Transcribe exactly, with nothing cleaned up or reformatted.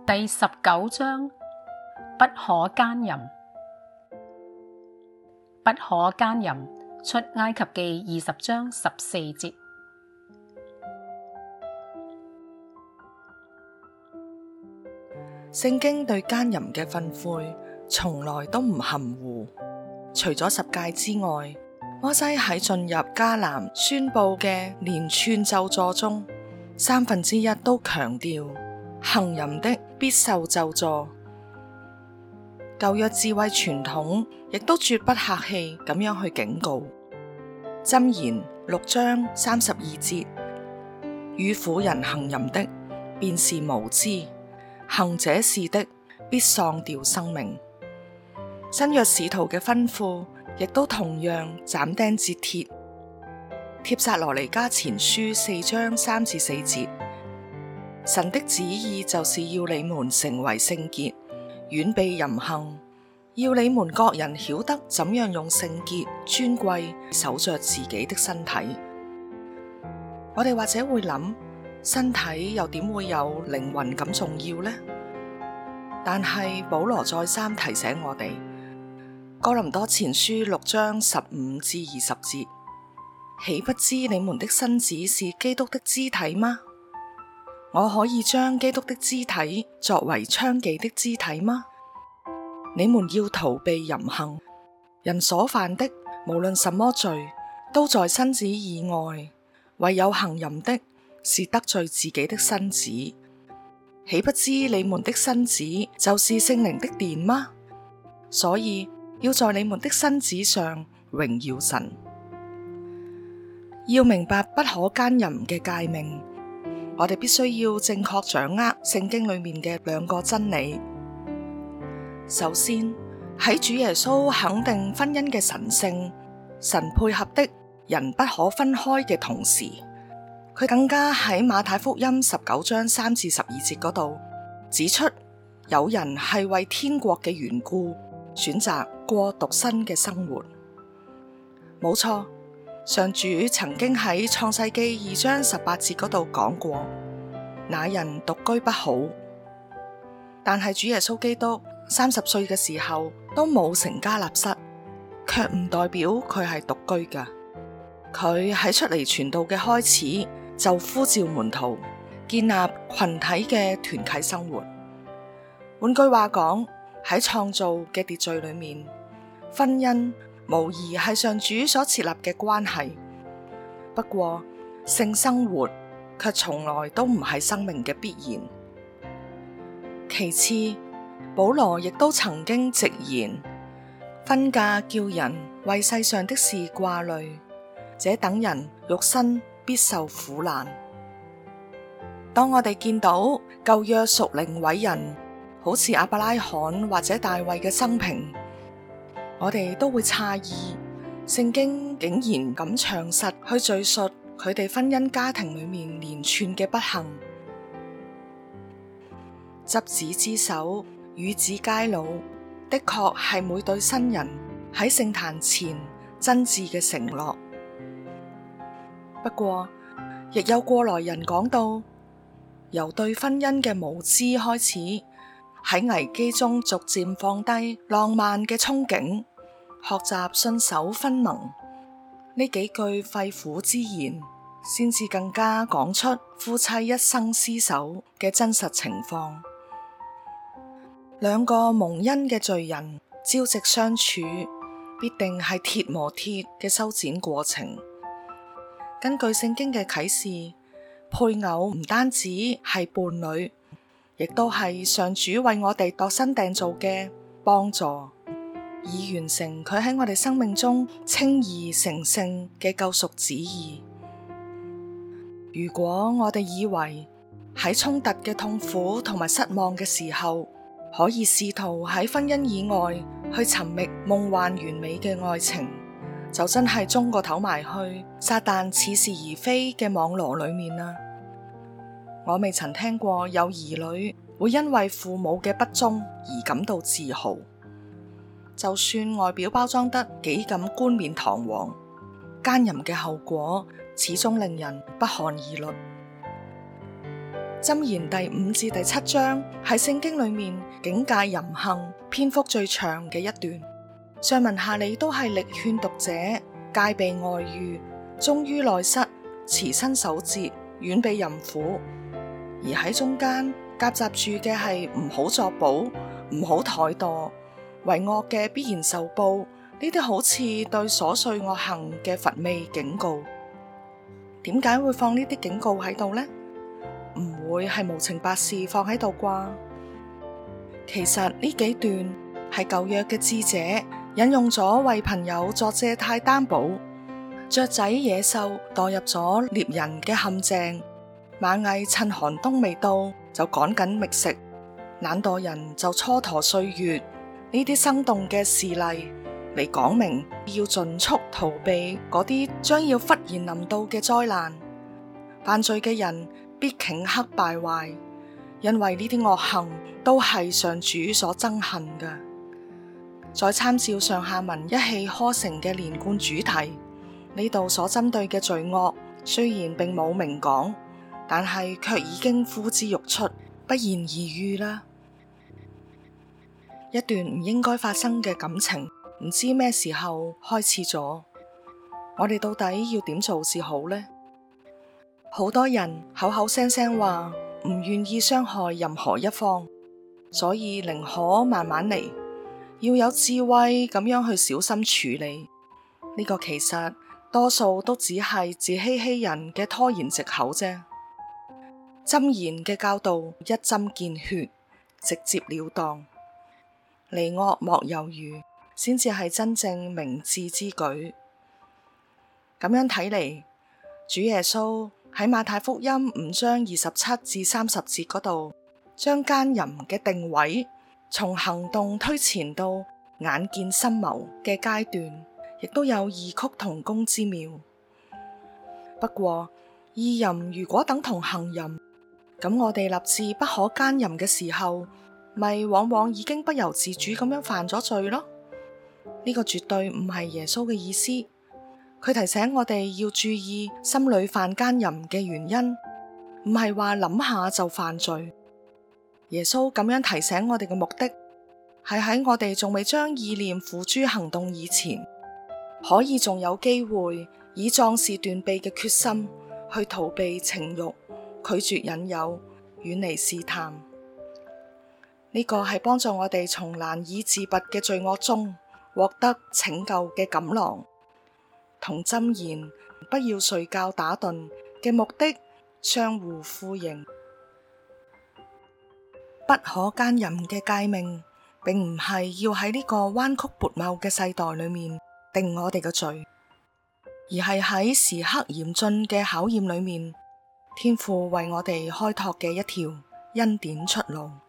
第十九章，不可奸淫。不可奸淫，出埃及記二十章十四節。 聖經對奸淫嘅訓誨從來都唔含糊，除咗十誡之外，摩西喺進入迦南宣布嘅連串咒詛中，三分之一都強調行淫的必受咒詛。舊約智慧傳統亦都絕不客氣咁樣去警告。箴言六章三十二節，與婦人行淫的，便是無知，行這事的，必喪掉生命。新約使徒嘅吩咐亦都同樣斬釘截鐵。帖撒羅尼迦前書四章三至四節，神的旨意就是要你們成為聖潔，遠避淫行，要你們各人曉得怎樣用聖潔尊貴守着自己的身體。我哋或者會諗，身體又點會有靈魂咁重要呢？但係保羅再三提醒我哋，哥林多前書六章十五至二十節，豈不知你們的身子是基督的肢體嗎？我可以將基督的肢體作為娼妓的肢體嗎？你們要逃避淫行，人所犯的無論什麼罪，都在身子以外，唯有行淫的是得罪自己的身子。豈不知你們的身子就是聖靈的殿嗎？所以要在你們的身子上榮耀神。要明白不可奸淫嘅誡命，我哋必須要正確掌握聖經裏面嘅兩個真理。首先，喺主耶穌肯定婚姻嘅神聖、神配合的人不可分開嘅同時，佢更加喺馬太福音十九章三至十二節嗰度指出，有人係為天國嘅緣故選擇過獨身嘅生活。冇錯，上主曾經喺創世記二章十八節嗰度講過，那人獨居不好。但係主耶穌基督三十歲嘅時候都冇成家立室，卻唔代表佢係獨居㗎。佢喺出嚟傳道嘅開始就呼召門徒建立群體嘅團契生活。換句話講，喺創造嘅秩序裏面，婚姻無疑係上主所設立嘅關係。不過性生活卻從來都唔係生命嘅必然。其次，保羅亦都曾經直言，婚嫁叫人為世上的事掛慮，這等人肉身必受苦難。當我哋見到舊約屬靈偉人，好似亞伯拉罕或者大衛嘅生平，我哋都會詫異，聖經竟然咁詳實去敘述佢哋婚姻家庭裏面連串嘅不幸。執子之手，與子偕老，的確係每對新人喺聖壇前真摯嘅承諾。不過，亦有過來人講到，由對婚姻嘅無知開始，喺危機中逐漸放低浪漫嘅憧憬，學習信守婚盟，呢幾句肺腑之言，先至更加講出夫妻一生廝守嘅真實情況。兩個蒙恩嘅罪人朝夕相處，必定係鐵磨鐵嘅修剪過程。根據聖經嘅啟示，配偶唔單止係伴侶，亦都係上主為我哋度身訂造嘅幫助，以完成佢喺我哋生命中稱義成聖嘅救贖旨意。如果我哋以為喺衝突嘅痛苦同埋失望嘅時候，可以試圖喺婚姻以外去尋覓夢幻完美嘅愛情，就真係中個頭埋去撒旦似是而非嘅網羅裏面啦。我未曾聽過有兒女會因為父母嘅不忠而感到自豪，就算外表包裝得幾咁冠冕堂皇，奸淫嘅後果始終令人不寒而慄。 箴言第五至第七章係聖經裏面警戒淫行篇幅最長嘅一段。上文下理都係力勸讀者戒避外遇，忠於內室，持身守節，遠避淫婦。而喺中間夾雜住嘅係唔好作保，唔好怠惰，為惡嘅必然受報。呢啲好似對瑣碎惡行嘅乏味警告。點解會放呢啲警告喺度呢？唔會係無情白事放喺度啩？其實呢幾段係舊約嘅智者引用咗為朋友作借貸擔保。雀仔野獸墮入咗獵人嘅陷阱，螞蟻趁寒冬未到就趕緊覓食，懶惰人就蹉跎歲月。呢啲生動嘅事例嚟講明要盡速逃避嗰啲將要忽然臨到嘅災難。犯罪嘅人必頃刻敗壞，因為呢啲惡行都係上主所憎恨嘅。再參照上下文一氣呵成嘅連貫主題，呢度所針對嘅罪惡雖然並冇明講，但係卻已經呼之欲出，不言而喻啦。一段唔應該發生嘅感情，唔知咩時候開始咗，我哋到底要點做至好呢？好多人口口聲聲話唔願意傷害任何一方，所以寧可慢慢嚟，要有智慧咁樣去小心處理。呢個其實多數都只係自欺欺人嘅拖延藉口啫。箴言嘅教導一針見血，直接了當，離惡莫猶豫，先至係真正明智之舉。咁樣睇嚟，主耶穌喺馬太福音五章二十七至三十節嗰度，將奸淫嘅定位從行動推前到眼見心謀嘅階段，亦都有異曲同工之妙。不過，意淫如果等同行淫，咁我哋立志不可奸淫嘅時候，咪往往已經不由自主咁樣犯咗罪咯。呢個絕對唔係耶穌嘅意思。佢提醒我哋要注意心裏犯奸淫嘅原因，唔係話諗下就犯罪。耶穌咁樣提醒我哋嘅目的，係喺我哋仲未將意念付諸行動以前，可以仲有機會以壯士斷臂嘅決心去逃避情慾，拒絕引誘，遠離試探。呢個係幫助我哋從難以自拔嘅罪惡中獲得拯救嘅錦囊，同箴言不要睡覺打盹嘅目的相互呼應。不可奸淫嘅誡命，並唔係要喺呢個彎曲悖謬嘅世代裏面定我哋嘅罪，而係喺時刻嚴峻嘅考驗裏面，天父為我哋開拓嘅一條恩典出路。